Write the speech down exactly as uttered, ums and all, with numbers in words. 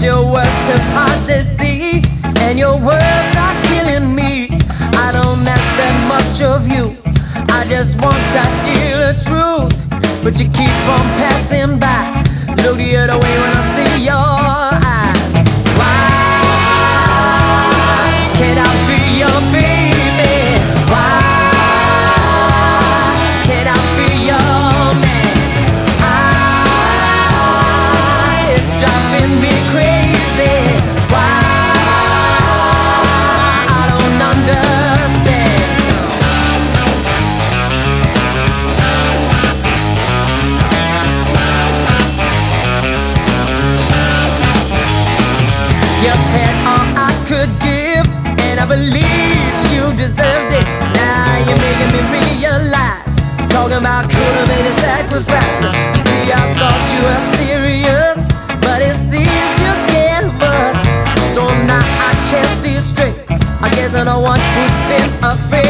at your worst hypocrisy, and your words are killing me. I don't ask that much of you, I just want to hear the truth, but you keep on passing by. Look the other way when I see your eyes. Why can't I be your baby? Why can't I be your man? I, it's driving me crazy. Why? I don't understand. You had all I could give, and I believe you deserved it. Now you're making me realize, talking about could have made a sacrifice. You see, I thought you were serious, but it seems you're scared of us. So now I can't see straight. I guess I'm the one who's been afraid.